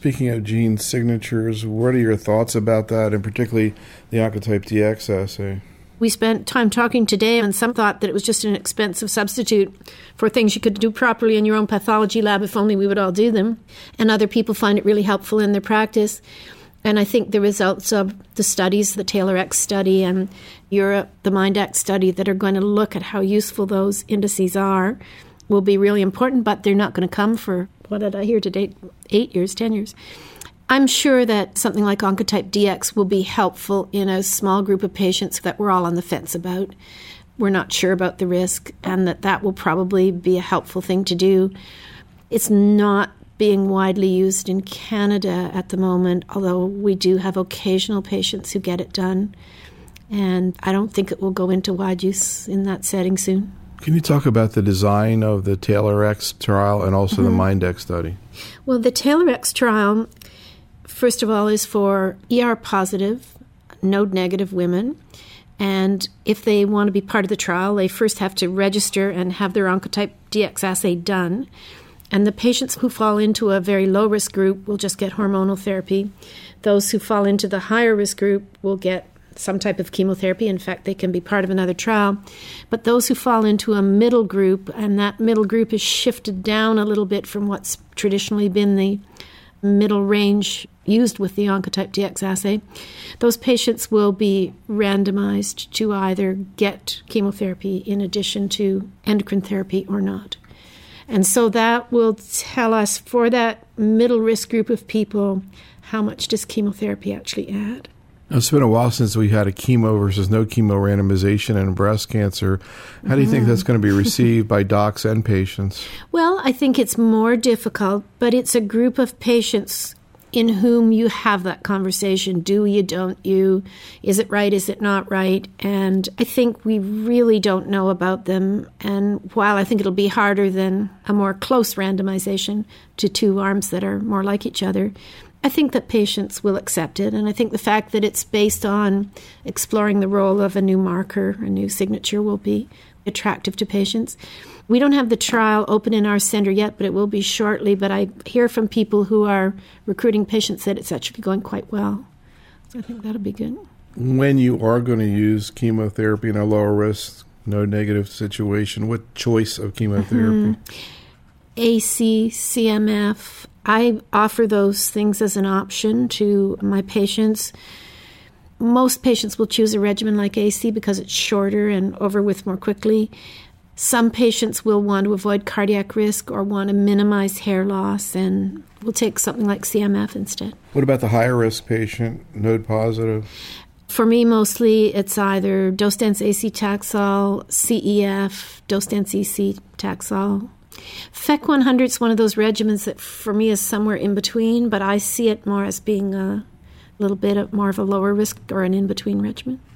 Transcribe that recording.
Speaking of gene signatures, what are your thoughts about that, and particularly the Oncotype DX assay? We spent time talking today, and some thought that it was just an expensive substitute for things you could do properly in your own pathology lab if only we would all do them. And other people find it really helpful in their practice. And I think the results of the studies, the TAILORx study and Europe, the MINDAX study, that are going to look at how useful those indices are will be really important, but they're not going to come for, what did I hear today, 8 years, 10 years. I'm sure that something like Oncotype DX will be helpful in a small group of patients that we're all on the fence about. We're not sure about the risk, and that will probably be a helpful thing to do. It's not being widely used in Canada at the moment, although we do have occasional patients who get it done. And I don't think it will go into wide use in that setting soon. Can you talk about the design of the TAILORx trial and also the MINDAX study? Well, the TAILORx trial, first of all, is for ER-positive, node-negative women. And if they want to be part of the trial, they first have to register and have their Oncotype DX assay done. And the patients who fall into a very low-risk group will just get hormonal therapy. Those who fall into the higher-risk group will get some type of chemotherapy. In fact, they can be part of another trial. But those who fall into a middle group, and that middle group is shifted down a little bit from what's traditionally been the middle range used with the Oncotype DX assay, those patients will be randomized to either get chemotherapy in addition to endocrine therapy or not. And so that will tell us, for that middle risk group of people, how much does chemotherapy actually add. It's been a while since we had a chemo versus no chemo randomization in breast cancer. How do you think that's going to be received by docs and patients? Well, I think it's more difficult, but it's a group of patients in whom you have that conversation. Do you, don't you? Is it right? Is it not right? And I think we really don't know about them. And while I think it'll be harder than a more close randomization to two arms that are more like each other, I think that patients will accept it. And I think the fact that it's based on exploring the role of a new marker, a new signature, will be attractive to patients. We don't have the trial open in our center yet, but it will be shortly. But I hear from people who are recruiting patients that it's actually going quite well. So I think that'll be good. When you are going to use chemotherapy in a lower risk, no negative situation, what choice of chemotherapy? AC, CMF. I offer those things as an option to my patients. Most patients will choose a regimen like AC because it's shorter and over with more quickly. Some patients will want to avoid cardiac risk or want to minimize hair loss and will take something like CMF instead. What about the higher risk patient, node positive? For me, mostly it's either dose-dense AC Taxol, CEF, dose-dense EC Taxol. FEC 100 is one of those regimens that for me is somewhere in between, but I see it more as being a little bit more of a lower risk or an in-between regimen.